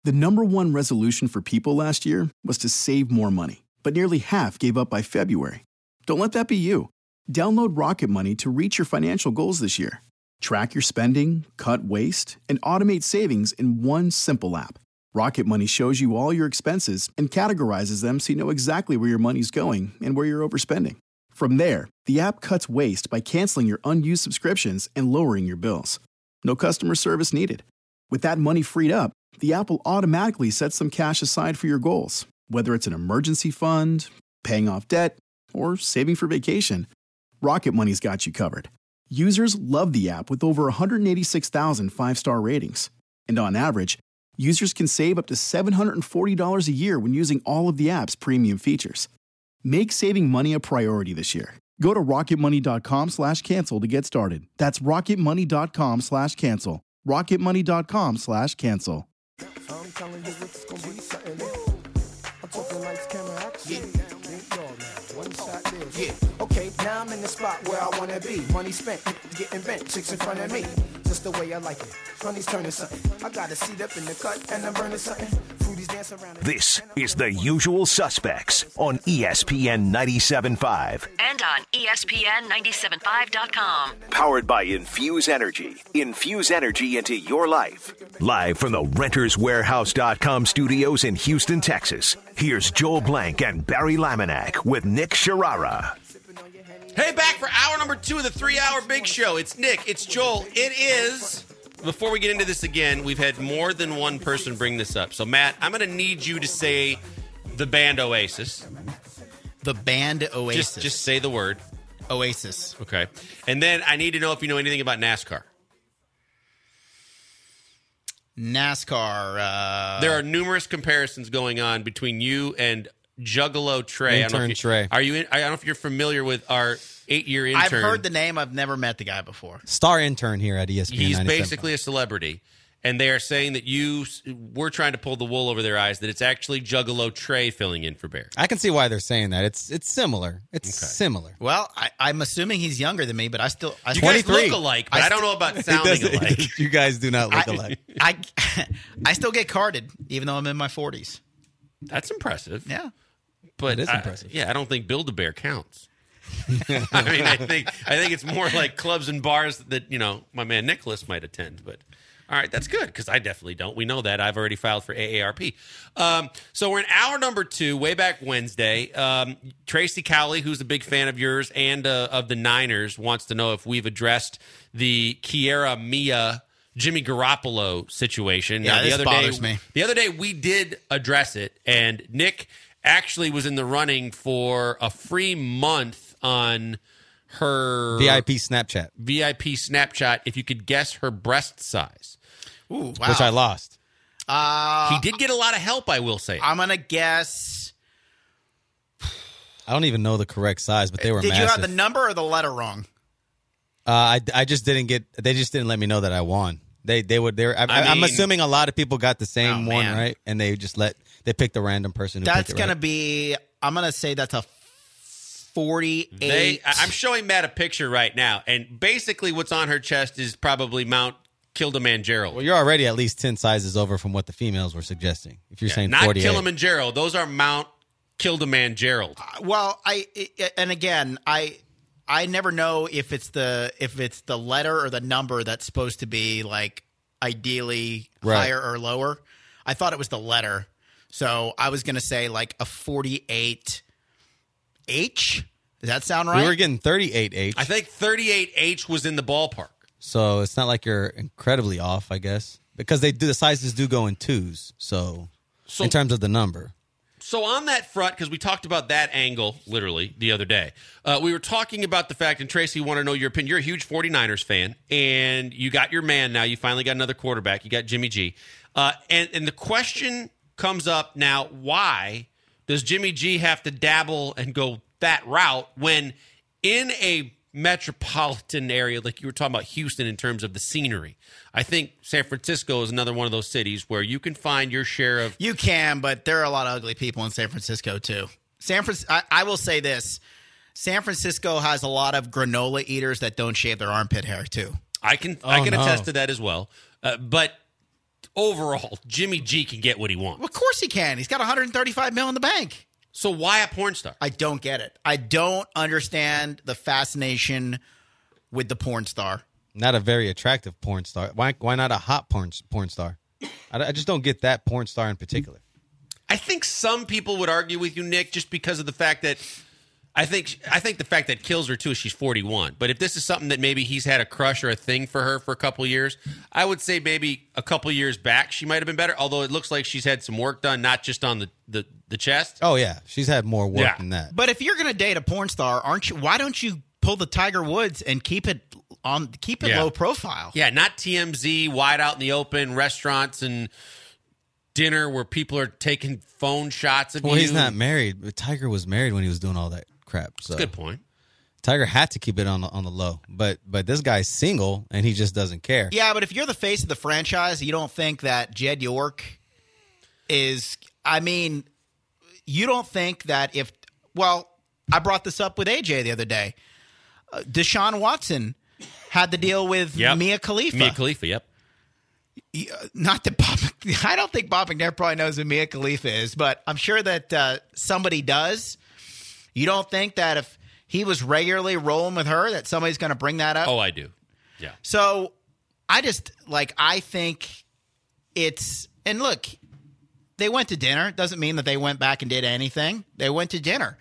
The number one resolution for people last year was to save more money, but nearly half gave up by February. Don't let that be you. Download Rocket Money to reach your financial goals this year. Track your spending, cut waste, and automate savings in one simple app. Rocket Money shows you all your expenses and categorizes them so you know exactly where your money's going and where you're overspending. From there, the app cuts waste by canceling your unused subscriptions and lowering your bills. No customer service needed. With that money freed up, the app will automatically set some cash aside for your goals, whether it's an emergency fund, paying off debt, or saving for vacation. Rocket Money's got you covered. Users love the app with over 186,000 five-star ratings. And on average, users can save up to $740 a year when using all of the app's premium features. Make saving money a priority this year. Go to rocketmoney.com/cancel to get started. That's rocketmoney.com/cancel. rocketmoney.com/cancel. I'm telling you it's gonna be something. I'm talking lights, camera, action. One shot this. Yeah. Okay, now I'm in the spot where I wanna be. Money spent, getting bent, chicks in front of me. Just the way I like it. Honey's turning something. I got a seat up in the cut and I'm burning something. Fruities dance around. This is The Usual Suspects on ESPN 97.5. And on ESPN975.com. Powered by Infuse Energy. Infuse energy into your life. Live from the RentersWarehouse.com studios in Houston, Texas. Here's Joel Blank and Barry Laminack with Nick Sharara. Hey, back for hour number 2 of the 3-hour Big Show. It's Nick. It's Joel. It is. Before we get into this again, we've had more than one person bring this up. So, Matt, I'm going to need you to say the band Oasis. The band Oasis. Just say the word. Oasis. Okay. And then I need to know if you know anything about NASCAR. NASCAR. There are numerous comparisons going on between you and Juggalo Trey. Trey. I don't know if you're familiar with our 8-year intern. I've heard the name. I've never met the guy before. Star intern here at ESPN. He's basically a celebrity. And they are saying that we're trying to pull the wool over their eyes, that it's actually Juggalo Trey filling in for Bear. I can see why they're saying that. It's similar. It's similar. Well, I'm assuming he's younger than me, but I you guys look alike, but I don't know about sounding alike. You guys do not look alike. I still get carded, even though I'm in my 40s. That's impressive. Yeah. But it is impressive. I don't think Build-A-Bear counts. I mean, I think it's more like clubs and bars that, my man Nicholas might attend. But, all right, that's good, because I definitely don't. We know that. I've already filed for AARP. So we're in hour number 2, way back Wednesday. Tracy Cowley, who's a big fan of yours and of the Niners, wants to know if we've addressed the Kiera Mia Jimmy Garoppolo situation. Yeah, now, this bothers me. The other day we did address it, and Nick actually was in the running for a free month on her VIP Snapchat if you could guess her breast size. Ooh, wow. Which I lost. He did get a lot of help, I will say. I'm going to guess. I don't even know the correct size, but they were massive. Did you have the number or the letter wrong? I just didn't get. They just didn't let me know that I won. I'm assuming a lot of people got the same one, right? And they just they picked a random person. That's going to be. I'm going to say that's a 48. I'm showing Matt a picture right now, and basically what's on her chest is probably Mount Kilimanjaro. Well, you're already at least 10 sizes over from what the females were suggesting. If you're saying not 48. Kilimanjaro, those are Mount Kilimanjaro. I never know if it's the letter or the number that's supposed to be like ideally higher or lower. I thought it was the letter, so I was going to say like a 48H. Does that sound right? We were getting 38H. I think 38H was in the ballpark. So it's not like you're incredibly off, I guess, because the sizes do go in twos. So in terms of the number. So on that front, because we talked about that angle, literally, the other day, we were talking about the fact, and Tracy, want to know your opinion. You're a huge 49ers fan, and you got your man now. You finally got another quarterback. You got Jimmy G. And the question comes up now, why does Jimmy G have to dabble and go that route when in a metropolitan area like you were talking about Houston in terms of the scenery? I think San Francisco is another one of those cities where you can find your share of... You can, but there are a lot of ugly people in San Francisco too. I will say this. San Francisco has a lot of granola eaters that don't shave their armpit hair too. I can attest to that as well. But overall, Jimmy G can get what he wants. Well, of course he can. He's got $135 million in the bank. So why a porn star? I don't get it. I don't understand the fascination with the porn star. Not a very attractive porn star. Why not a hot porn star? I just don't get that porn star in particular. I think some people would argue with you, Nick, just because of the fact that I think the fact that kills her too is she's 41. But if this is something that maybe he's had a crush or a thing for her for a couple of years, I would say maybe a couple of years back she might have been better. Although it looks like she's had some work done, not just on the chest. Oh yeah, she's had more work than that. But if you're going to date a porn star, aren't you? Why don't you pull the Tiger Woods and keep it low profile? Yeah, not TMZ, wide out in the open, restaurants and dinner where people are taking phone shots of you. Well, he's not married. But Tiger was married when he was doing all that crap. So. That's a good point. Tiger had to keep it on the low, but this guy's single and he just doesn't care. Yeah, but if you're the face of the franchise, you don't think that Jed York is. I mean, you don't think that if. Well, I brought this up with AJ the other day. Deshaun Watson had the deal with Mia Khalifa. Mia Khalifa, yep. Not that Bob. I don't think Bob McNair probably knows who Mia Khalifa is, but I'm sure that somebody does. You don't think that if he was regularly rolling with her, that somebody's going to bring that up? Oh, I do. Yeah. So I think it's, and look, they went to dinner. Doesn't mean that they went back and did anything. They went to dinner.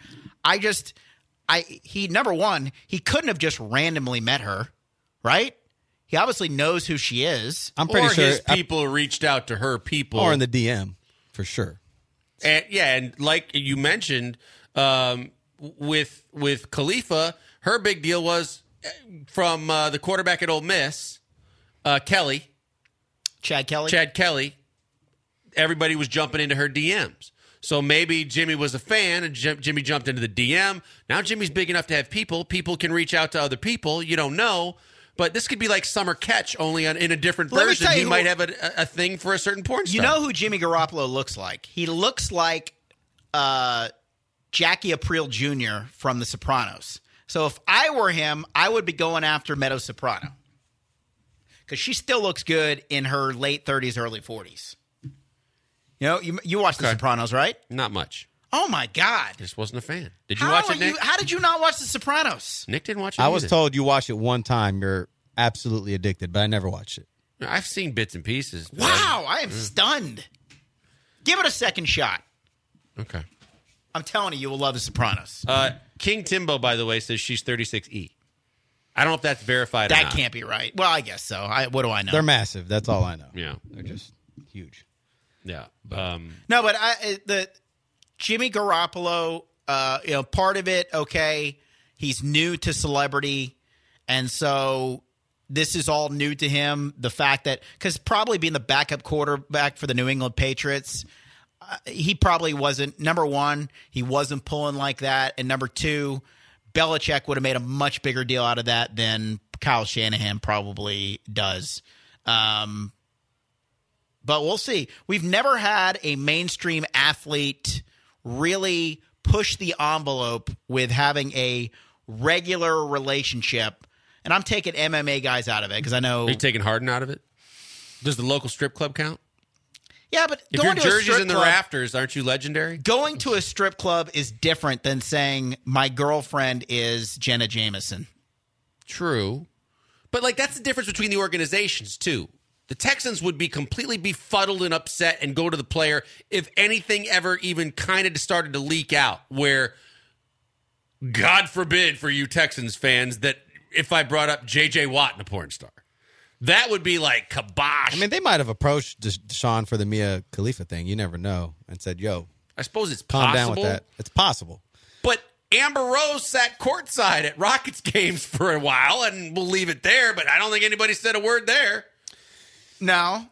Number one, he couldn't have just randomly met her, right? He obviously knows who she is. I'm pretty sure his people reached out to her people. Or in the DM, for sure. And like you mentioned, with Khalifa, her big deal was from the quarterback at Ole Miss, Chad Kelly. Everybody was jumping into her DMs. So maybe Jimmy was a fan and Jimmy jumped into the DM. Now Jimmy's big enough to have people. People can reach out to other people. You don't know. But this could be like Summer Catch, only in a different version. He might have a thing for a certain porn star. You know who Jimmy Garoppolo looks like? He looks like Jackie Aprile Jr. from The Sopranos. So if I were him, I would be going after Meadow Soprano. Because she still looks good in her late 30s, early 40s. You know, you watched The Sopranos, right? Not much. Oh, my God. I just wasn't a fan. Did you watch it, Nick? How did you not watch The Sopranos? Nick didn't watch it I was told you watch it one time, you're absolutely addicted, but I never watched it. I've seen bits and pieces. Wow, I am stunned. Give it a second shot. Okay. I'm telling you will love The Sopranos. King Timbo, by the way, says she's 36E. I don't know if that's verified or not. That can't be right. Well, I guess so. What do I know? They're massive. That's all I know. Yeah. They're just huge. Yeah. No, but the Jimmy Garoppolo, part of it, okay, he's new to celebrity, and so this is all new to him. The fact that, because probably being the backup quarterback for the New England Patriots, he probably wasn't, number one, he wasn't pulling like that, and number two, Belichick would have made a much bigger deal out of that than Kyle Shanahan probably does. But we'll see. We've never had a mainstream athlete really push the envelope with having a regular relationship. And I'm taking MMA guys out of it because I know. Are you taking Harden out of it? Does the local strip club count? Yeah, but if your jersey's in the rafters, aren't you legendary? Going to a strip club is different than saying my girlfriend is Jenna Jameson. True. But, that's the difference between the organizations, too. The Texans would be completely befuddled and upset and go to the player if anything ever even kind of started to leak out, where, God forbid for you Texans fans, that if I brought up J.J. Watt and a porn star. That would be like kibosh. I mean, they might have approached Deshaun for the Mia Khalifa thing. You never know. And said, yo. I suppose it's calm possible. Down with that. It's possible. But Amber Rose sat courtside at Rockets games for a while, and we'll leave it there. But I don't think anybody said a word there. No.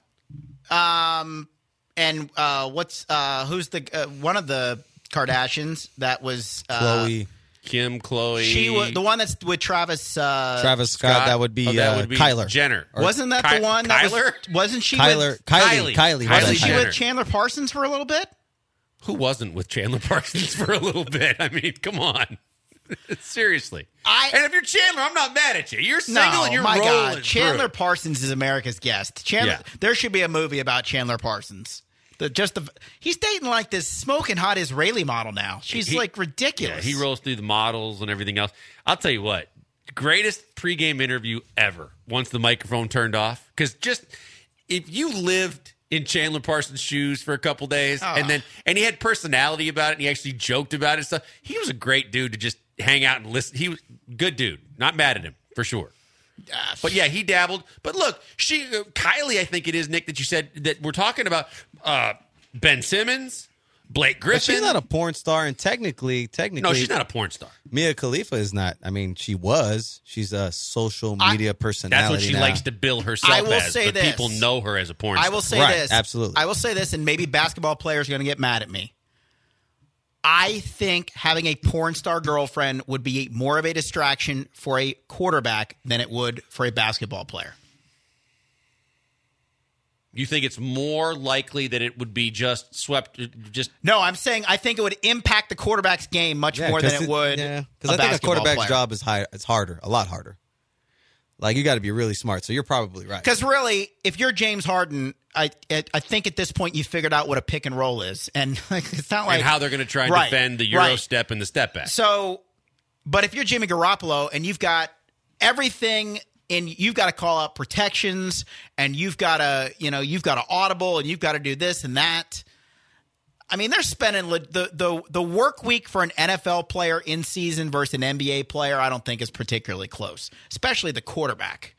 And who's the one of the Kardashians that was Chloe. She was the one that's with Travis Scott. That would be Kyler Jenner. Wasn't that the one? Kyler? Wasn't she? Kylie. Wasn't she with Chandler Parsons for a little bit? Who wasn't with Chandler Parsons for a little bit? I mean, come on. Seriously. And if you're Chandler, I'm not mad at you. You're single and you're rolling. God. Chandler Parsons is America's guest. There should be a movie about Chandler Parsons. He's dating like this smoking hot Israeli model now. She's like ridiculous. Yeah, he rolls through the models and everything else. I'll tell you what, greatest pregame interview ever once the microphone turned off. Because if you lived in Chandler Parsons' shoes for a couple days, and he had personality about it, and he actually joked about it and stuff. He was a great dude to just hang out and listen. He was a good dude. Not mad at him, for sure. But yeah, he dabbled. But look, Kylie, I think it is, Nick, that you said that we're talking about Ben Simmons, Blake Griffin. But she's not a porn star, and technically, no, she's not a porn star. Mia Khalifa is not. I mean, she was. She's a social media personality. That's what she likes to bill herself as. But people know her as a porn star. I will say this. Absolutely. I will say this, and maybe basketball players are going to get mad at me. I think having a porn star girlfriend would be more of a distraction for a quarterback than it would for a basketball player. You think it's more likely that it would be just swept? No, I'm saying I think it would impact the quarterback's game much more than it would. Yeah, because I think a quarterback's job is it's harder, a lot harder. Like, you got to be really smart. So you're probably right. Because really, if you're James Harden, I think at this point you figured out what a pick and roll is, and it's not like and how they're going to try and defend the Euro step and the step back. So, but if you're Jimmy Garoppolo and you've got everything. And you've got to call out protections, and you've got to audible, and you've got to do this and that. I mean, they're spending the work week for an NFL player in season versus an NBA player. I don't think is particularly close, especially the quarterback.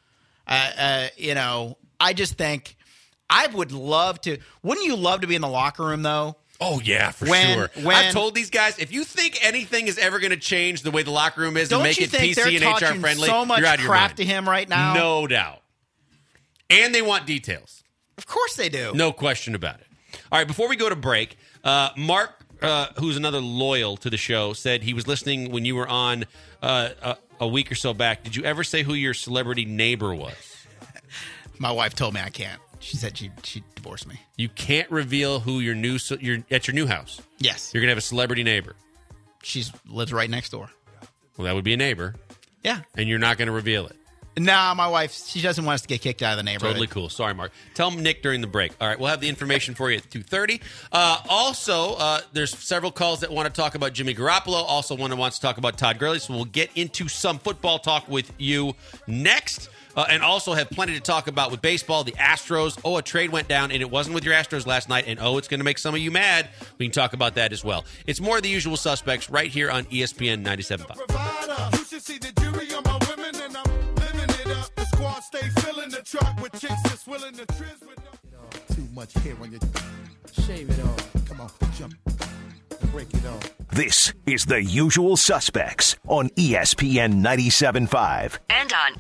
I just think I would love to. Wouldn't you love to be in the locker room though? Oh, yeah, for sure. I've told these guys, if you think anything is ever going to change the way the locker room is and make it PC and HR friendly, so much you're out of your crap mind. To him right now? No doubt. And they want details. Of course they do. No question about it. All right, before we go to break, Mark, who's another loyal to the show, said he was listening when you were on a week or so back. Did you ever say who your celebrity neighbor was? My wife told me I can't. She said she'd divorce me. You can't reveal who you're at your new house. Yes. You're going to have a celebrity neighbor. She lives right next door. Well, that would be a neighbor. Yeah. And you're not going to reveal it. Nah, my wife, she doesn't want us to get kicked out of the neighborhood. Totally cool. Sorry, Mark. Tell Nick during the break. All right, we'll have the information for you at 2:30. Also, there's several calls that want to talk about Jimmy Garoppolo. Also, one that wants to talk about Todd Gurley. So we'll get into some football talk with you next. And also have plenty to talk about with baseball. The Astros. A trade went down, and it wasn't with your Astros last night. And, it's going to make some of you mad. We can talk about that as well. It's more of the usual suspects right here on ESPN 97.5. You should see the jury on my women, and I'm living it up. The squad stay filling the truck with chicks that's willing to trizz with no. Too much hair on your shave it off. Come on, jump. Break it off. This is The Usual Suspects on ESPN 97.5. And on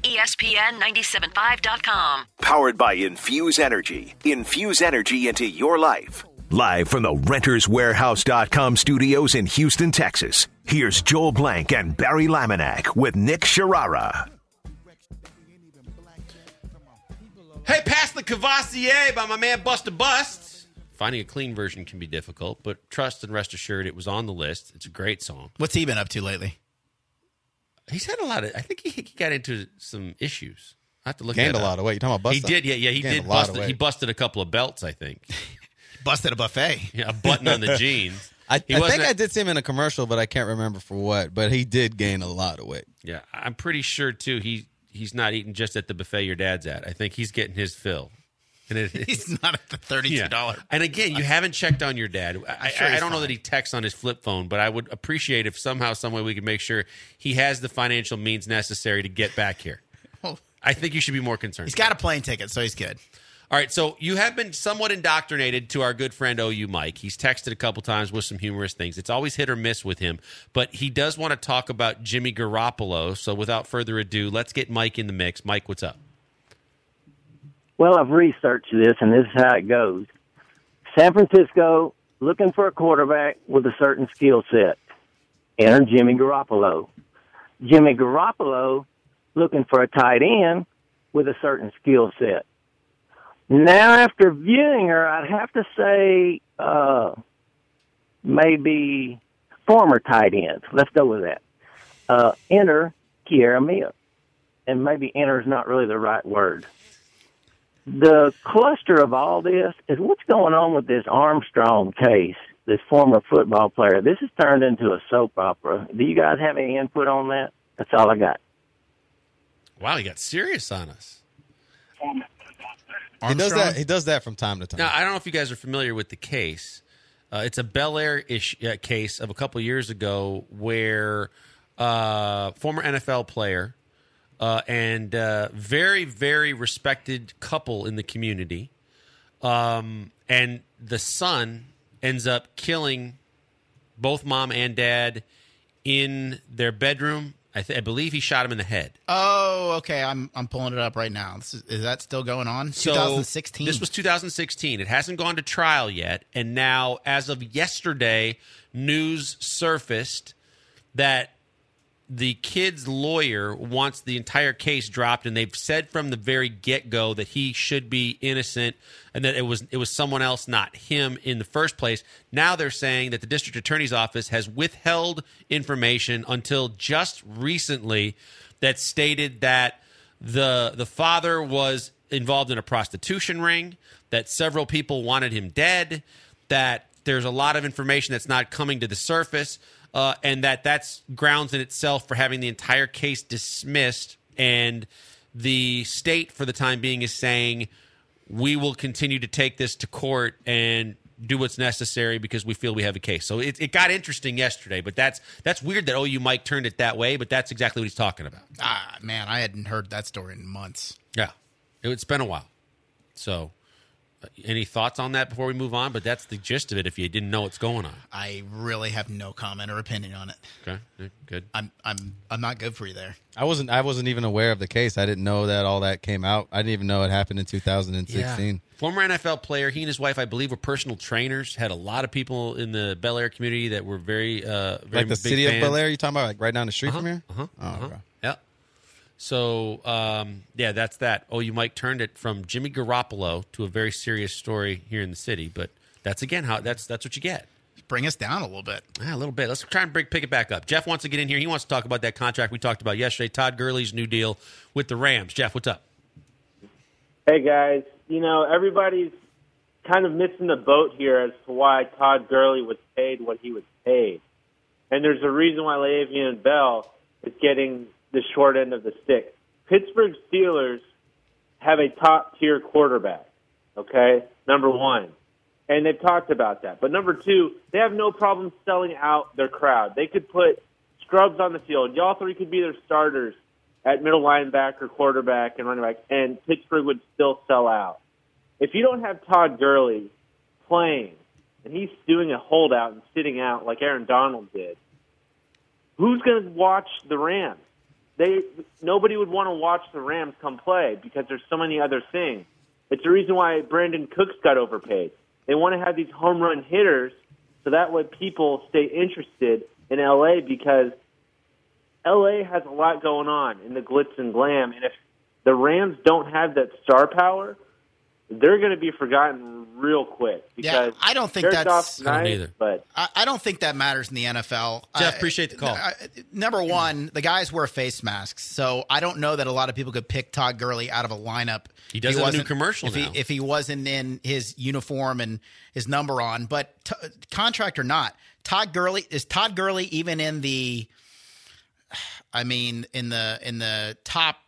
ESPN975.com. Powered by Infuse Energy. Infuse energy into your life. Live from the RentersWarehouse.com studios in Houston, Texas. Here's Joel Blank and Barry Laminack with Nick Sharara. Hey, Pass the Cavassier by my man Busta Bust. Finding a clean version can be difficult, but trust and rest assured it was on the list. It's a great song. What's he been up to lately? He's had a lot of, I think he got into some issues. I have to look Gained at a lot of weight. You talking about Busta? He did, yeah, he did. He busted a couple of belts, I think. Busted a buffet. Yeah, a button on the jeans. I think I did see him in a commercial, but I can't remember for what. But he did gain a lot of weight. Yeah, I'm pretty sure, too, he's not eating just at the buffet your dad's at. I think he's getting his fill. And he's not at the $32. Yeah. And again, you haven't checked on your dad. I don't know that he texts on his flip phone, but I would appreciate if somehow, some way we could make sure he has the financial means necessary to get back here. Well, I think you should be more concerned. He's got a plane ticket, so he's good. All right, so you have been somewhat indoctrinated to our good friend OU Mike. He's texted a couple times with some humorous things. It's always hit or miss with him, but he does want to talk about Jimmy Garoppolo. So without further ado, let's get Mike in the mix. Mike, what's up? Well, I've researched this, and this is how it goes. San Francisco looking for a quarterback with a certain skill set. Enter Jimmy Garoppolo. Jimmy Garoppolo looking for a tight end with a certain skill set. Now, after viewing her, I'd have to say maybe former tight ends. Let's go with that. enter Kiara Mia. And maybe enter is not really the right word. The cluster of all this is what's going on with this Armstrong case, this former football player. This has turned into a soap opera. Do you guys have any input on that? That's all I got. Wow, he got serious on us. He does that from time to time. Now, I don't know if you guys are familiar with the case. It's a Bel Air case of a couple years ago where former NFL player and very, very respected couple in the community, and the son ends up killing both mom and dad in their bedroom. I believe he shot him in the head. Oh, okay. I'm pulling it up right now. Is that still going on? 2016. This was 2016. It hasn't gone to trial yet, and now, as of yesterday, news surfaced that the kid's lawyer wants the entire case dropped, and they've said from the very get-go that he should be innocent and that it was someone else, not him, in the first place. Now they're saying that the district attorney's office has withheld information until just recently that stated that the father was involved in a prostitution ring, that several people wanted him dead, that there's a lot of information that's not coming to the surface, and that's grounds in itself for having the entire case dismissed. And the state, for the time being, is saying, we will continue to take this to court and do what's necessary because we feel we have a case. So it got interesting yesterday, but that's weird that OU Mike turned it that way, but that's exactly what he's talking about. Man, I hadn't heard that story in months. Yeah, it's been a while. So any thoughts on that before we move on? But that's the gist of it if you didn't know what's going on. I really have no comment or opinion on it. Okay, good. I'm not good for you there. I wasn't even aware of the case. I didn't know that all that came out. I didn't even know it happened in 2016. Yeah. Former NFL player, he and his wife, I believe, were personal trainers. Had a lot of people in the Bel Air community that were very like the big city fans. of Bel Air. You talking about like right down the street from here? Okay. Yeah. So, that's that. OU Mike turned it from Jimmy Garoppolo to a very serious story here in the city. But that's, again, that's what you get. Bring us down a little bit. Yeah, a little bit. Let's try and pick it back up. Jeff wants to get in here. He wants to talk about that contract we talked about yesterday, Todd Gurley's new deal with the Rams. Jeff, what's up? Hey, guys. Everybody's kind of missing the boat here as to why Todd Gurley was paid what he was paid. And there's a reason why Le'Veon Bell is getting the short end of the stick. Pittsburgh Steelers have a top-tier quarterback, okay, number one. And they've talked about that. But number two, they have no problem selling out their crowd. They could put scrubs on the field. Y'all three could be their starters at middle linebacker, quarterback, and running back, and Pittsburgh would still sell out. If you don't have Todd Gurley playing, and he's doing a holdout and sitting out like Aaron Donald did, who's going to watch the Rams? Nobody would want to watch the Rams come play because there's so many other things. It's the reason why Brandon Cooks got overpaid. They want to have these home run hitters so that way people stay interested in L.A. because L.A. has a lot going on in the glitz and glam. And if the Rams don't have that star power, they're going to be forgotten real quick. Because I don't think that's nice, I don't either. But I don't think that matters in the NFL. Jeff, appreciate the call. Number one, the guys wear face masks, so I don't know that a lot of people could pick Todd Gurley out of a lineup. He does have a new commercial now. If he wasn't in his uniform and his number on, but contract or not, Todd Gurley even in the? I mean, in the top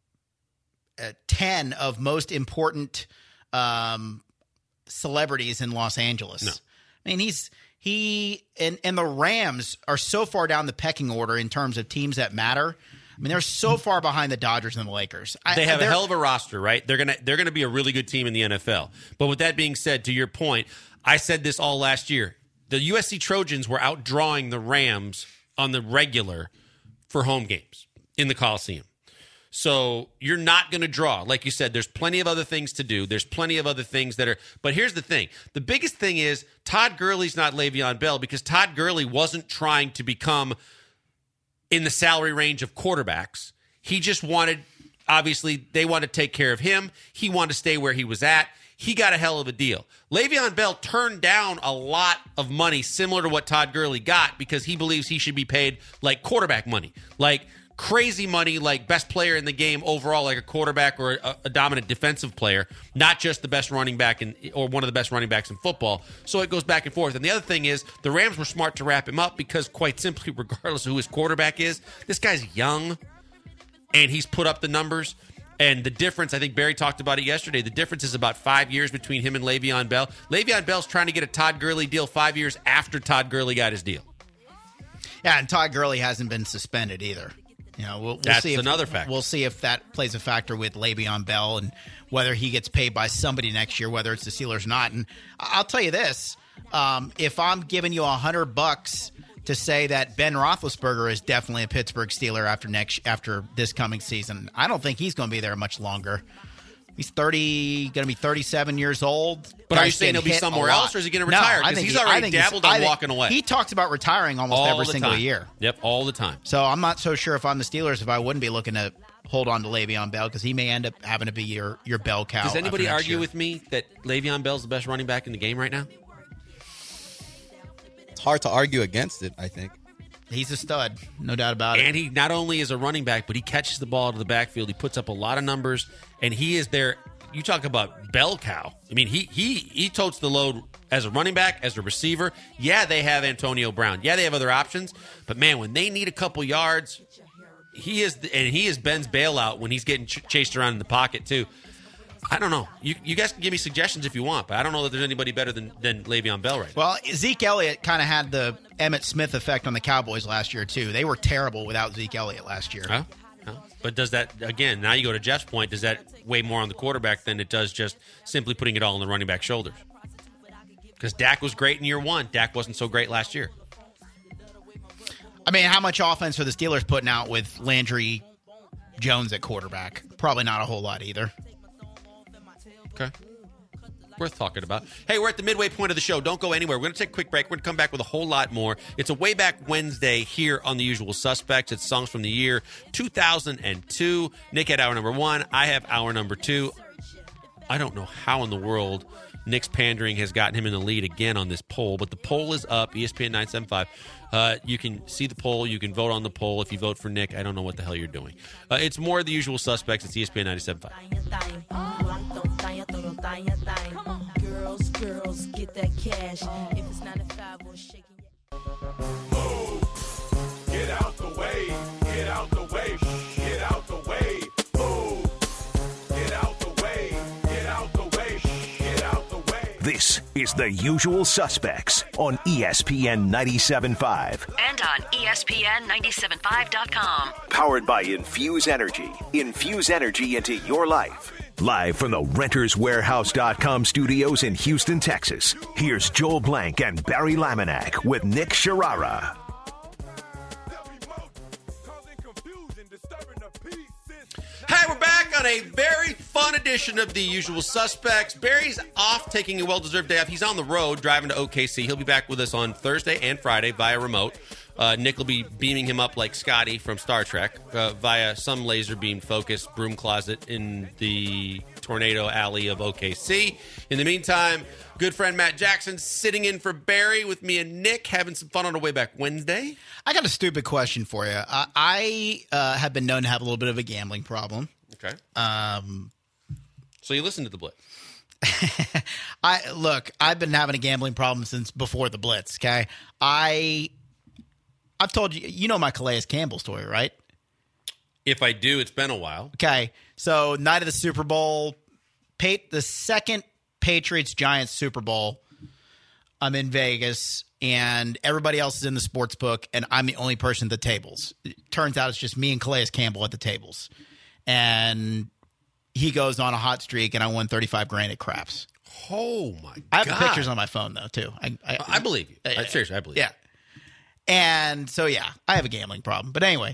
10 of most important celebrities in Los Angeles. No. I mean, he and the Rams are so far down the pecking order in terms of teams that matter. I mean, they're so far behind the Dodgers and the Lakers. They have a hell of a roster, right? They're gonna be a really good team in the NFL. But with that being said, to your point, I said this all last year. The USC Trojans were outdrawing the Rams on the regular for home games in the Coliseum. So you're not going to draw. Like you said, there's plenty of other things to do. There's plenty of other things that are – but here's the thing. The biggest thing is Todd Gurley's not Le'Veon Bell because Todd Gurley wasn't trying to become in the salary range of quarterbacks. He just wanted – obviously, they wanted to take care of him. He wanted to stay where he was at. he got a hell of a deal. Le'Veon Bell turned down a lot of money similar to what Todd Gurley got because he believes he should be paid like quarterback money, like crazy money, like best player in the game overall, like a quarterback or a dominant defensive player, not just the best running back or one of the best running backs in football. So it goes back and forth. And the other thing is the Rams were smart to wrap him up because quite simply, regardless of who his quarterback is, this guy's young and he's put up the numbers. And the difference, I think Barry talked about it yesterday, the difference is about 5 years between him and Le'Veon Bell. Le'Veon Bell's trying to get a Todd Gurley deal 5 years after Todd Gurley got his deal. Yeah, and Todd Gurley hasn't been suspended either. You know, we'll That's see if, another factor. We'll see if that plays a factor with Le'Veon Bell and whether he gets paid by somebody next year, whether it's the Steelers or not. And I'll tell you this, if I'm giving you $100 to say that Ben Roethlisberger is definitely a Pittsburgh Steeler after this coming season, I don't think he's going to be there much longer. He's going to be 37 years old. But are you saying he'll be somewhere else, or is he going to retire? Because he's already dabbled on walking away. He talks about retiring almost every single year. Yep, all the time. So I'm not so sure if I'm the Steelers if I wouldn't be looking to hold on to Le'Veon Bell because he may end up having to be your bell cow. Does anybody argue with me that Le'Veon Bell's the best running back in the game right now? It's hard to argue against it, I think. He's a stud, no doubt about it. And he not only is a running back, but he catches the ball to the backfield. He puts up a lot of numbers, and he is there. You talk about bell cow. I mean, he totes the load as a running back, as a receiver. Yeah, they have Antonio Brown. Yeah, they have other options. But, man, when they need a couple yards, he is Ben's bailout when he's getting chased around in the pocket, too. I don't know. You guys can give me suggestions if you want, but I don't know that there's anybody better than Le'Veon Bell right now. Well, Zeke Elliott kind of had the Emmitt Smith effect on the Cowboys last year, too. They were terrible without Zeke Elliott last year. Huh? But does that, again, now you go to Jeff's point, does that weigh more on the quarterback than it does just simply putting it all on the running back's shoulders? Because Dak was great in year one. Dak wasn't so great last year. I mean, how much offense are the Steelers putting out with Landry Jones at quarterback? Probably not a whole lot either. Okay. Worth talking about. Hey, we're at the midway point of the show. Don't go anywhere. We're going to take a quick break. We're going to come back with a whole lot more. It's a Way Back Wednesday here on The Usual Suspects. It's songs from the year 2002. Nick had hour number 1. I have hour number 2. I don't know how in the world Nick's pandering has gotten him in the lead again on this poll, but the poll is up, ESPN 975. You can see the poll. You can vote on the poll. If you vote for Nick, I don't know what the hell you're doing. It's more of The Usual Suspects. It's ESPN 975. Girls, get that cash. If it's 9 to 5 or shaking. Move. Get out the way. Get out the way. Get out the way. Move. Get out the way. Get out the way. Get out the way. This is The Usual Suspects on ESPN 97.5. And on ESPN975.com. Powered by Infuse Energy. Infuse energy into your life. Live from the RentersWarehouse.com studios in Houston, Texas, here's Joel Blank and Barry Laminack with Nick Sharara. Hey, we're back on a very fun edition of The Usual Suspects. Barry's off, taking a well-deserved day off. He's on the road, driving to OKC. He'll be back with us on Thursday and Friday via remote. Nick will be beaming him up like Scotty from Star Trek via some laser beam focused broom closet in the tornado alley of OKC. In the meantime, good friend Matt Jackson sitting in for Barry with me and Nick, having some fun on a Way Back Wednesday. I got a stupid question for you. I have been known to have a little bit of a gambling problem. Okay. So you listen to the Blitz. I've been having a gambling problem since before the Blitz, okay? I've told you, you know my Calais Campbell story, right? If I do, it's been a while. Okay, so night of the Super Bowl, the second Patriots-Giants Super Bowl, I'm in Vegas, and everybody else is in the sports book, and I'm the only person at the tables. It turns out it's just me and Calais Campbell at the tables. And he goes on a hot streak, and I won $35,000 at craps. Oh, my God. I have the pictures on my phone, though, too. I believe you. Seriously, I believe you. Yeah. And so, yeah, I have a gambling problem. But anyway,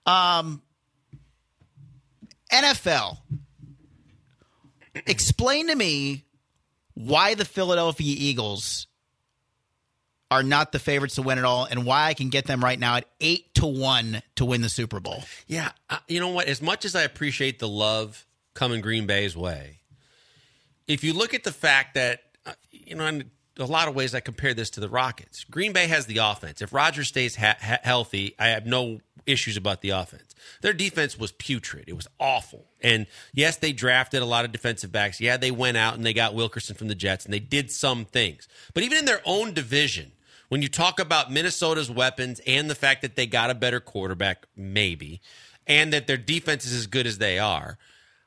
NFL, explain to me why the Philadelphia Eagles are not the favorites to win it all and why I can get them right now at 8-1 to win the Super Bowl. Yeah, you know what? As much as I appreciate the love coming Green Bay's way, if you look at the fact that, in a lot of ways I compare this to the Rockets. Green Bay has the offense. If Rodgers stays healthy, I have no issues about the offense. Their defense was putrid. It was awful. And yes, they drafted a lot of defensive backs. Yeah, they went out and they got Wilkerson from the Jets, and they did some things. But even in their own division, when you talk about Minnesota's weapons and the fact that they got a better quarterback, maybe, and that their defense is as good as they are,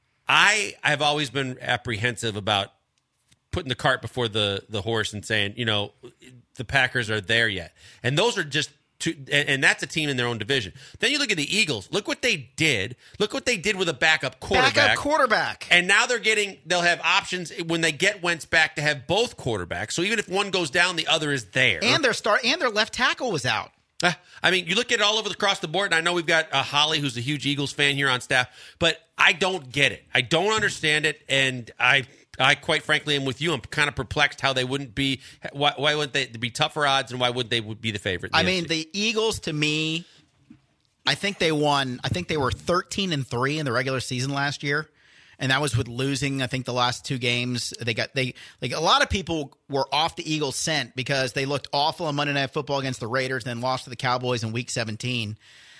I've always been apprehensive about putting the cart before the horse and saying, the Packers are there yet. And those are just two, and that's a team in their own division. Then you look at the Eagles. Look what they did. Look what they did with a backup quarterback. And now they'll have options when they get Wentz back to have both quarterbacks. So even if one goes down, the other is there. And their left tackle was out. I mean, you look at it all over across the board, and I know we've got Holly, who's a huge Eagles fan here on staff, but I don't get it. I don't understand it, and I quite frankly am with you. I'm kind of perplexed how they wouldn't be. Why wouldn't they be tougher odds, and why would they be the favorite? The Eagles, to me, I think they won. I think they were 13-3 in the regular season last year, and that was with losing. I think the last two games a lot of people were off the Eagles' scent because they looked awful on Monday Night Football against the Raiders, then lost to the Cowboys in Week 17,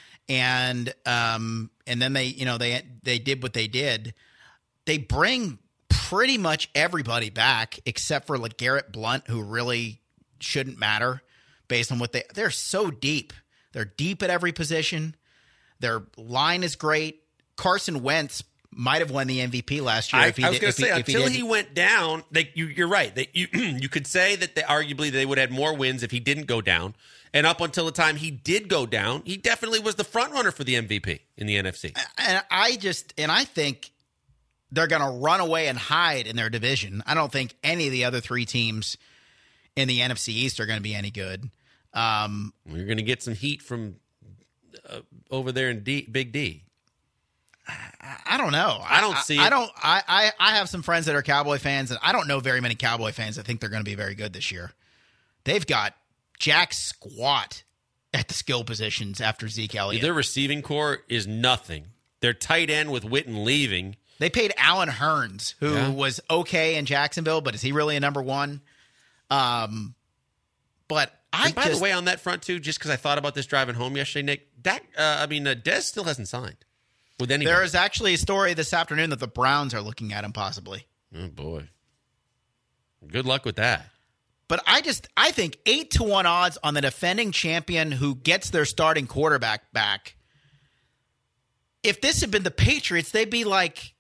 and then they did what they did. They bring pretty much everybody back except for Garrett Blount, who really shouldn't matter based on what they're so deep. They're deep at every position. Their line is great. Carson Wentz might have won the MVP last year. I was going to say, until he went down, you're right. You could say that arguably they would have had more wins if he didn't go down. And up until the time he did go down, he definitely was the front runner for the MVP in the NFC. And I think they're going to run away and hide in their division. I don't think any of the other three teams in the NFC East are going to be any good. You're going to get some heat from over there in Big D. I don't know. I don't see it. I have some friends that are Cowboy fans, and I don't know very many Cowboy fans that think they're going to be very good this year. They've got jack squat at the skill positions after Zeke Elliott. Their receiving core is nothing. Their tight end with Witten leaving. They paid Allen Hurns, who was okay in Jacksonville, but is he really a number one? But by the way, on that front too, just because I thought about this driving home yesterday, Nick, Dez still hasn't signed with anybody. There is actually a story this afternoon that the Browns are looking at him possibly. Oh boy, good luck with that. But I think 8-1 odds on the defending champion who gets their starting quarterback back. If this had been the Patriots, they'd be like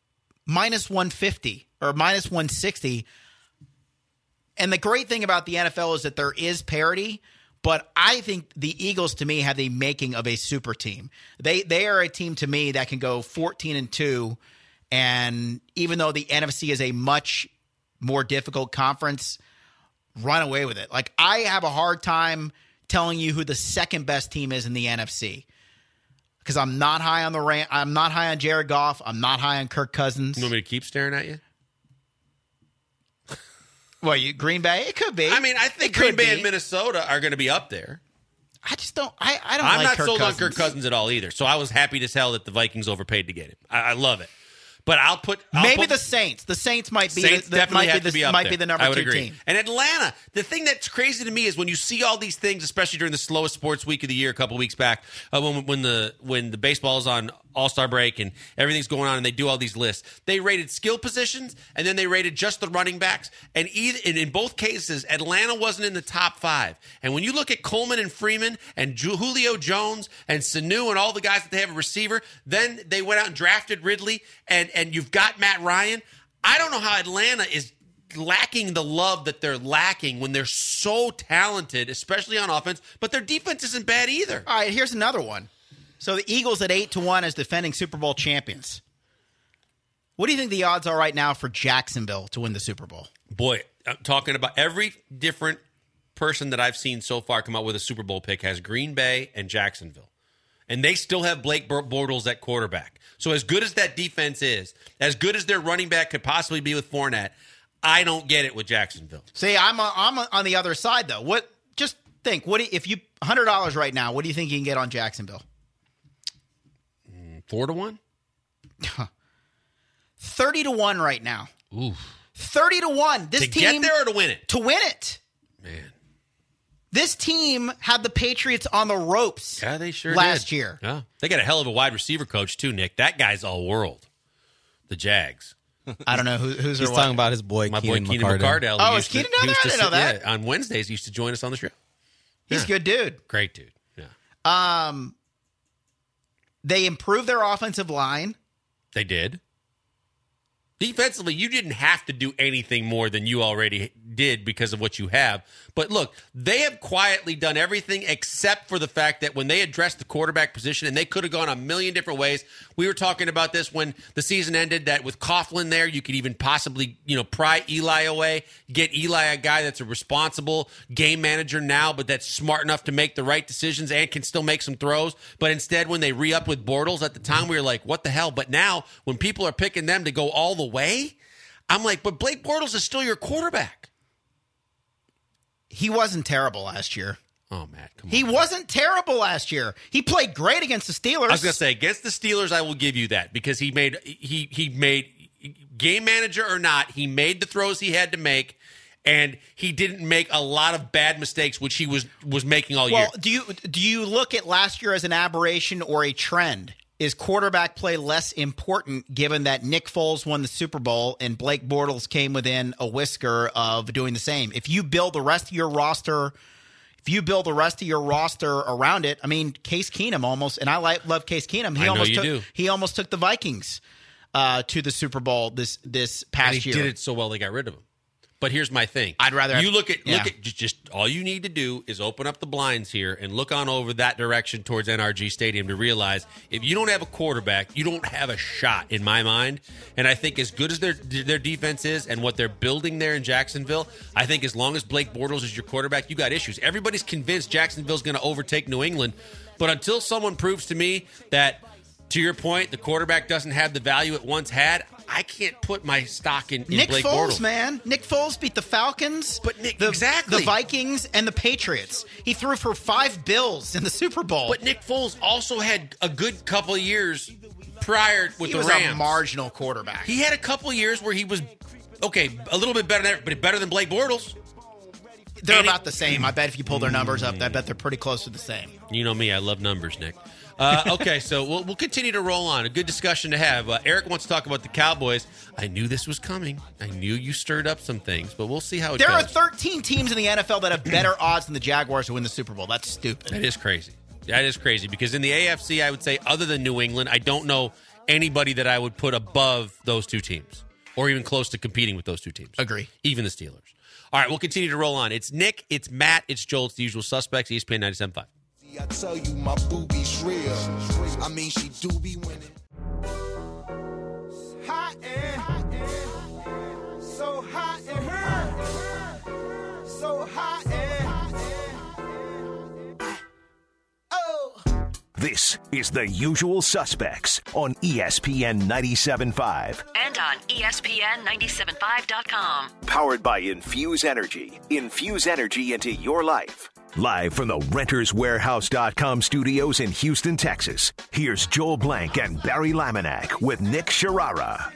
-150 or -160. And the great thing about the NFL is that there is parity, but I think the Eagles, to me, have the making of a super team. They are a team, to me, that can go 14-2, and even though the NFC is a much more difficult conference, run away with it. I have a hard time telling you who the second best team is in the NFC. Because I'm not high on I'm not high on Jared Goff. I'm not high on Kirk Cousins. You want me to keep staring at you? Well, Green Bay? It could be. I mean, I think Green Bay and Minnesota are going to be up there. I just don't. I'm not sold on Kirk Cousins at all either. So I was happy to tell that the Vikings overpaid to get him. I love it. But the Saints. The Saints might be the number 2 team. And Atlanta. The thing that's crazy to me is when you see all these things, especially during the slowest sports week of the year, a couple weeks back, when the baseball is on All-Star break and everything's going on, and they do all these lists. They rated skill positions, and then they rated just the running backs. And in both cases, Atlanta wasn't in the top 5. And when you look at Coleman and Freeman and Julio Jones and Sanu and all the guys that they have a receiver, then they went out and drafted Ridley, and you've got Matt Ryan. I don't know how Atlanta is lacking the love that they're lacking when they're so talented, especially on offense, but their defense isn't bad either. All right, here's another one. So the Eagles at 8-1 as defending Super Bowl champions. What do you think the odds are right now for Jacksonville to win the Super Bowl? Boy, I'm talking about every different person that I've seen so far come out with a Super Bowl pick has Green Bay and Jacksonville. And they still have Blake Bortles at quarterback. So as good as that defense is, as good as their running back could possibly be with Fournette, I don't get it with Jacksonville. See, I'm on the other side, though. Just think, if you $100 right now, what do you think you can get on Jacksonville? 4-1? 30-1 right now. Ooh. 30-1. This to team get there or to win it? To win it. Man. This team had the Patriots on the ropes. Yeah, they sure last did. year. Yeah. They got a hell of a wide receiver coach, too, Nick. That guy's all world. The Jags. I don't know who's He's talking about his boy, Keenan McCardell. McCardell. Oh, is Keenan down there? I didn't know that. Yeah, on Wednesdays, he used to join us on the show. He's a good dude. Great dude. Yeah. They improved their offensive line. They did. Defensively, you didn't have to do anything more than you already did because of what you have. But look, they have quietly done everything except for the fact that when they addressed the quarterback position, and they could have gone a million different ways. We were talking about this when the season ended, that with Coughlin there, you could even possibly, pry Eli away, get Eli a guy that's a responsible game manager now, but that's smart enough to make the right decisions and can still make some throws. But instead, when they re-upped with Bortles at the time, we were like, what the hell? But now, when people are picking them to go all the way, I'm like, but Blake Bortles is still your quarterback. He wasn't terrible last year. Oh, Matt, come on. He wasn't terrible last year. He played great against the Steelers. I was going to say, against the Steelers, I will give you that because he made game manager or not, he made the throws he had to make, and he didn't make a lot of bad mistakes, which he was making all year. Well, do you look at last year as an aberration or a trend? Is quarterback play less important given that Nick Foles won the Super Bowl and Blake Bortles came within a whisker of doing the same? If you build the rest of your roster around it, I mean, Case Keenum almost, and I love Case Keenum. He almost took the Vikings to the Super Bowl this past year. He did it so well they got rid of him. But here's my thing. I'd rather look at just all you need to do is open up the blinds here and look on over that direction towards NRG Stadium to realize if you don't have a quarterback, you don't have a shot in my mind. And I think as good as their defense is and what they're building there in Jacksonville, I think as long as Blake Bortles is your quarterback, you got issues. Everybody's convinced Jacksonville's going to overtake New England, but until someone proves to me that, to your point, the quarterback doesn't have the value it once had, I can't put my stock in Nick Blake Foles, Bortles. Man. Nick Foles beat the Falcons, exactly. the Vikings, and the Patriots. He threw for 5 bills in the Super Bowl. But Nick Foles also had a good couple of years prior with the Rams. He was a marginal quarterback. He had a couple of years where he was, a little bit better but better than Blake Bortles. They're about the same. I bet if you pull their numbers up, I bet they're pretty close to the same. You know me. I love numbers, Nick. Okay, so we'll continue to roll on. A good discussion to have. Eric wants to talk about the Cowboys. I knew this was coming. I knew you stirred up some things, but we'll see how it goes. There are 13 teams in the NFL that have better odds than the Jaguars to win the Super Bowl. That's stupid. That is crazy. That is crazy because in the AFC, I would say other than New England, I don't know anybody that I would put above those two teams or even close to competing with those two teams. Agree. Even the Steelers. All right, we'll continue to roll on. It's Nick, it's Matt, it's Joel. It's the usual suspects, ESPN 97.5. I tell you, my booby's real. I mean, she do be winning. Hot and so hot and so hot and oh. This is The Usual Suspects on ESPN 97.5. And on ESPN975.com. Powered by Infuse Energy. Infuse energy into your life. Live from the RentersWarehouse.com studios in Houston, Texas, here's Joel Blank and Barry Laminack with Nick Sharara.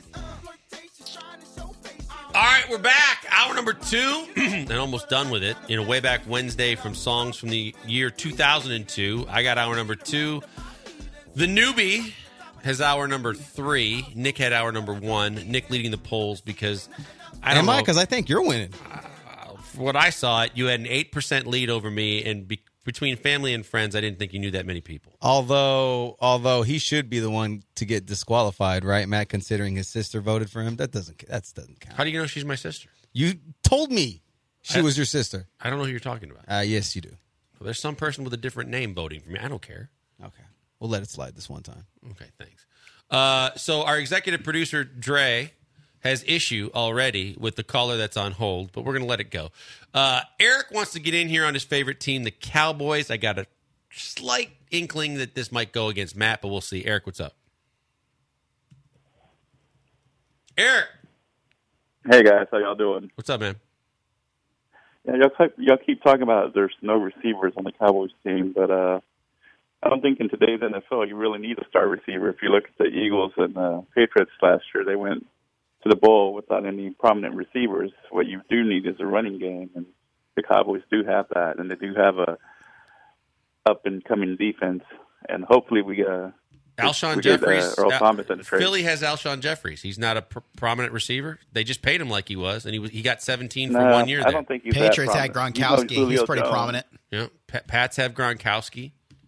All right, we're back. Hour number 2, and almost done with it. Way back Wednesday from songs from the year 2002. I got hour number 2. The newbie has hour number 3. Nick had hour number 1. Nick leading the polls because I don't know. Because I think you're winning. What I saw, you had an 8% lead over me, and between family and friends, I didn't think you knew that many people. Although he should be the one to get disqualified, right, Matt? Considering his sister voted for him, that doesn't count. How do you know she's my sister? You told me she was your sister. I don't know who you're talking about. Yes, you do. Well, there's some person with a different name voting for me. I don't care. Okay, we'll let it slide this one time. Okay, thanks. So our executive producer Dre has issue already with the caller that's on hold, but we're going to let it go. Eric wants to get in here on his favorite team, the Cowboys. I got a slight inkling that this might go against Matt, but we'll see. Eric, what's up? Eric. Hey, guys. How y'all doing? What's up, man? Yeah, y'all keep talking about there's no receivers on the Cowboys team, but I don't think in today's NFL you really need a star receiver. If you look at the Eagles and Patriots last year, they went the bowl without any prominent receivers. What you do need is a running game, and the Cowboys do have that, and they do have a up and coming defense, and hopefully we Alshon Jeffries. Earl Thomas in the trade. Philly has Alshon Jeffries. He's not a prominent receiver. They just paid him like he was, and he got 17 for 1 year. I don't think he's Patriots that had prominent. Gronkowski. He's pretty prominent. Yeah, Pats have Gronkowski.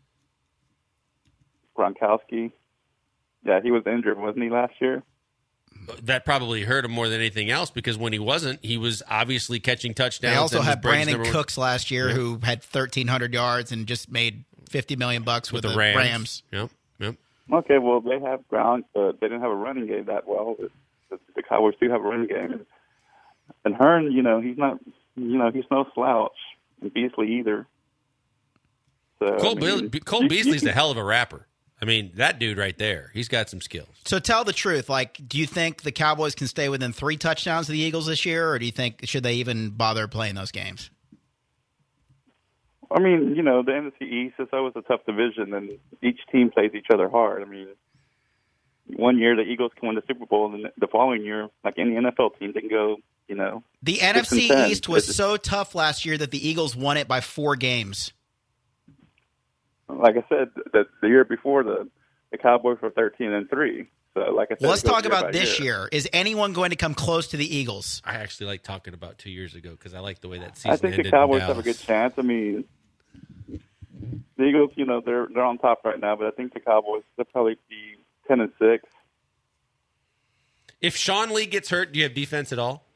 Gronkowski. Yeah, he was injured, wasn't he, last year? That probably hurt him more than anything else because when he wasn't, he was obviously catching touchdowns. They also and had Brady's Brandon Cooks last year, who had 1,300 yards and just made $50 million with the Rams. Yep. Okay, well, they have Gronk, but they didn't have a running game that well. The Cowboys do have a running game. And Hearn, he's not, he's no slouch. And Beasley either. So, Cole Beasley's a hell of a rapper. I mean, that dude right there, he's got some skills. So tell the truth. Do you think the Cowboys can stay within 3 touchdowns of the Eagles this year, or do you think should they even bother playing those games? I mean, the NFC East is always a tough division, and each team plays each other hard. I mean, one year the Eagles can win the Super Bowl, and the following year, like any NFL team, they can go, The NFC East was so tough last year that the Eagles won it by 4 games. Like I said, the year before, the Cowboys were 13-3. So, like I said, let's talk about this year. Is anyone going to come close to the Eagles? I actually like talking about 2 years ago because I like the way that season I think ended the Cowboys in have a good chance. I mean, the Eagles, they're on top right now, but I think the Cowboys, they'll probably be 10-6. If Sean Lee gets hurt, do you have defense at all?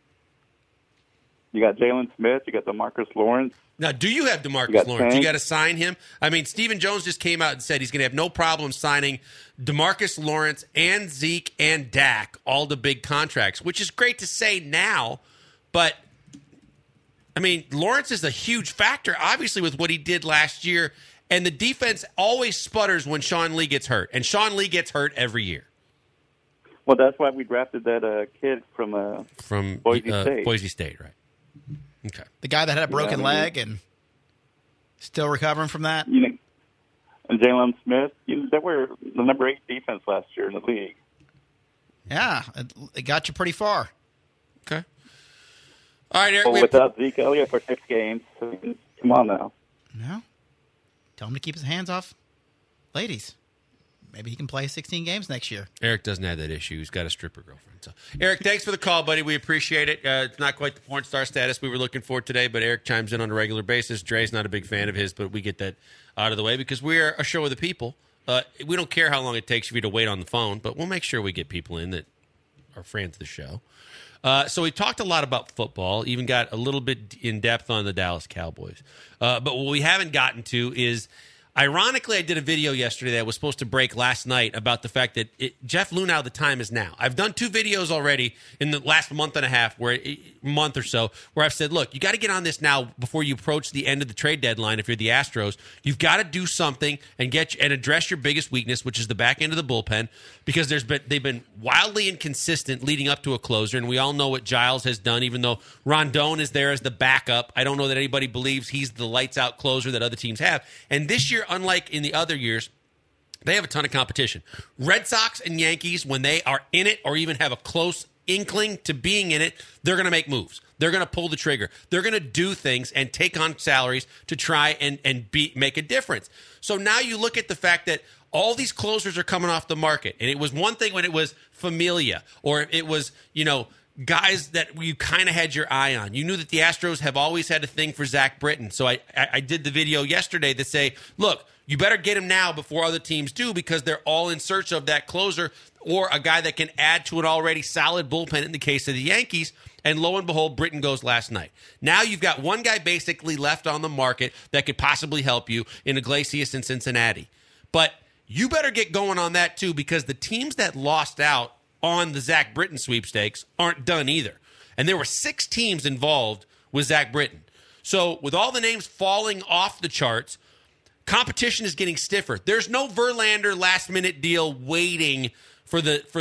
You got Jalen Smith. You got DeMarcus Lawrence. Now, do you have DeMarcus Lawrence? You got to sign him. I mean, Stephen Jones just came out and said he's going to have no problem signing DeMarcus Lawrence and Zeke and Dak, all the big contracts, which is great to say now. But, I mean, Lawrence is a huge factor, obviously, with what he did last year. And the defense always sputters when Sean Lee gets hurt. And Sean Lee gets hurt every year. Well, that's why we drafted that kid from Boise State. Boise State, right. Okay. The guy that had a broken leg and still recovering from that? And Jalen Smith, they were the number 8 defense last year in the league. Yeah, it got you pretty far. Okay. All right, Eric. Well, without Zeke Elliott for 6 games, come on now. No. Tell him to keep his hands off ladies. Maybe he can play 16 games next year. Eric doesn't have that issue. He's got a stripper girlfriend. So, Eric, thanks for the call, buddy. We appreciate it. It's not quite the porn star status we were looking for today, but Eric chimes in on a regular basis. Dre's not a big fan of his, but we get that out of the way because we're a show of the people. We don't care how long it takes for you to wait on the phone, but we'll make sure we get people in that are fans of the show. So we talked a lot about football, even got a little bit in depth on the Dallas Cowboys. But what we haven't gotten to is, ironically, I did a video yesterday that was supposed to break last night about the fact that Jeff Luhnow, the time is now. I've done 2 videos already in the last month and a half, month or so, where I've said, look, you got to get on this now before you approach the end of the trade deadline. If you're the Astros, you've got to do something and address your biggest weakness, which is the back end of the bullpen, because they've been wildly inconsistent leading up to a closer, and we all know what Giles has done. Even though Rondon is there as the backup, I don't know that anybody believes he's the lights-out closer that other teams have. And this year, unlike in the other years, they have a ton of competition. Red Sox and Yankees, when they are in it or even have a close inkling to being in it, they're going to make moves. They're going to pull the trigger. They're going to do things and take on salaries to try and make a difference. So now you look at the fact that all these closers are coming off the market. And it was one thing when it was Familia or it was, guys that you kind of had your eye on. You knew that the Astros have always had a thing for Zach Britton. So I did the video yesterday that say, look, you better get him now before other teams do because they're all in search of that closer or a guy that can add to an already solid bullpen in the case of the Yankees. And lo and behold, Britton goes last night. Now you've got one guy basically left on the market that could possibly help you in Iglesias in Cincinnati. But you better get going on that too because the teams that lost out on the Zach Britton sweepstakes aren't done either. And there were 6 teams involved with Zach Britton. So with all the names falling off the charts, competition is getting stiffer. There's no Verlander last-minute deal waiting for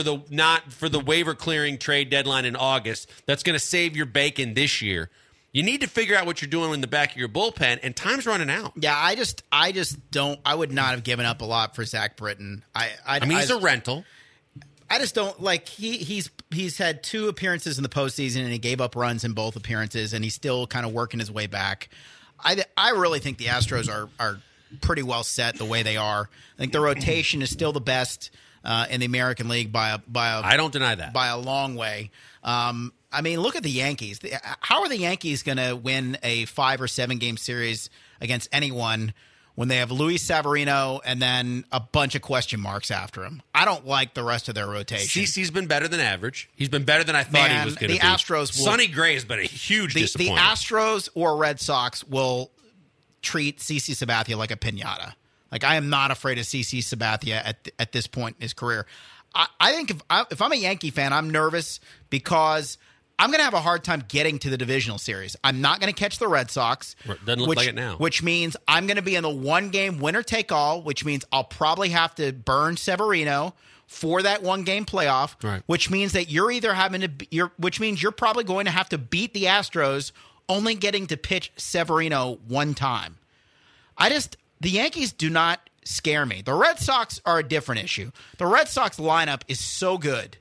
the waiver clearing trade deadline in August that's going to save your bacon this year. You need to figure out what you're doing in the back of your bullpen, and time's running out. Yeah, I just don't. I would not have given up a lot for Zach Britton. I mean, he's a rental. I just don't like he's had 2 appearances in the postseason and he gave up runs in both appearances and he's still kind of working his way back. I really think the Astros are pretty well set the way they are. I think the rotation is still the best in the American League by a I don't deny that by a long way. I mean, look at the Yankees. How are the Yankees going to win a 5 or 7 game series against anyone when they have Luis Severino and then a bunch of question marks after him? I don't like the rest of their rotation. CeCe's been better than average. He's been better than I thought he was going to be. The Astros Sonny Gray has been a huge disappointment. The Astros or Red Sox will treat CeCe Sabathia like a piñata. Like, I am not afraid of CeCe Sabathia at this point in his career. I think if I'm a Yankee fan, I'm nervous because I'm going to have a hard time getting to the divisional series. I'm not going to catch the Red Sox. Doesn't look like it now. Which means I'm going to be in the 1-game winner-take-all, which means I'll probably have to burn Severino for that 1-game playoff, right. Which means that which means you're probably going to have to beat the Astros only getting to pitch Severino 1 time. The Yankees do not scare me. The Red Sox are a different issue. The Red Sox lineup is so good.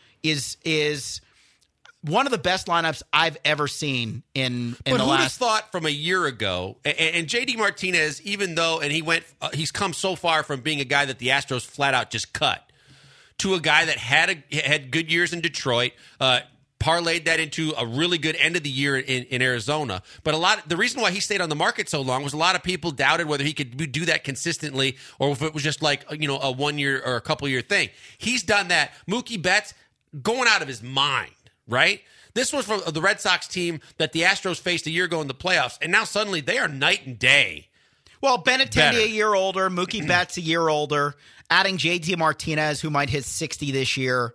Is one of the best lineups I've ever seen in the last. But who'd have thought from a year ago? And JD Martinez, even though, and he's come so far from being a guy that the Astros flat out just cut to a guy that had good years in Detroit. Parlayed that into a really good end of the year in Arizona. But the reason why he stayed on the market so long was a lot of people doubted whether he could do that consistently or if it was just like, a 1 year or a couple year thing. He's done that. Mookie Betts going out of his mind, right? This was from the Red Sox team that the Astros faced a year ago in the playoffs, and now suddenly they are night and day. Well, Benintendi a year older, Mookie Betts a year older, adding JD Martinez, who might hit 60 this year.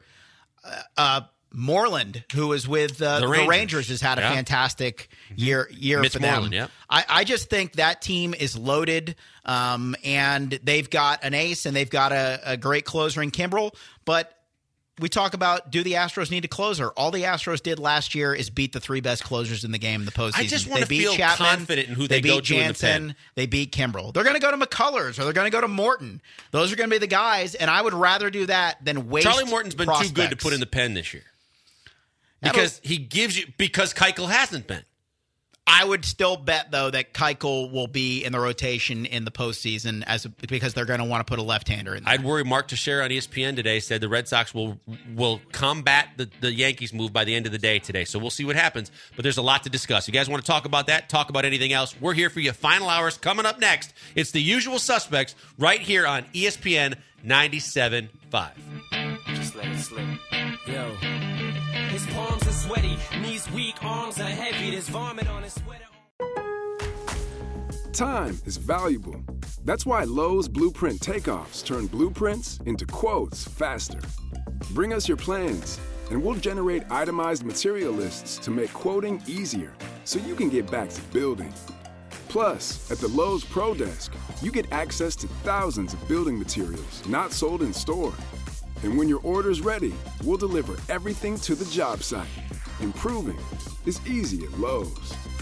Moreland, who was with the Rangers, has had a fantastic year Mitch for them. Moreland, yeah. I just think that team is loaded, and they've got an ace and they've got a great closer in Kimbrel. But we talk about, do the Astros need a closer? All the Astros did last year is beat the 3 best closers in the game in the postseason. I just want to beat feel Chapman, confident in who they go beat to in the Jansen, pen. they beat Kimbrel. They're going to go to McCullers or they're going to go to Morton. Those are going to be the guys, and I would rather do that than waste Charlie Morton's been prospects. too good to put in the pen this year. Because Keuchel hasn't been. I would still bet, though, that Keuchel will be in the rotation in the postseason because they're going to want to put a left-hander in there. I'd worry. Mark Teixeira on ESPN today said the Red Sox will combat the Yankees move by the end of the day today. So we'll see what happens. But there's a lot to discuss. You guys want to talk about that? Talk about anything else? We're here for you. Final hours coming up next. It's the usual suspects right here on ESPN 97.5. Just let it slip. Yo. His palms are sweaty, knees weak, arms are heavy, there's vomit on his sweater. Time is valuable. That's why Lowe's Blueprint Takeoffs turn blueprints into quotes faster. Bring us your plans, and we'll generate itemized material lists to make quoting easier so you can get back to building. Plus, at the Lowe's Pro Desk, you get access to thousands of building materials not sold in store. And when your order's ready, we'll deliver everything to the job site. Improving is easy at Lowe's.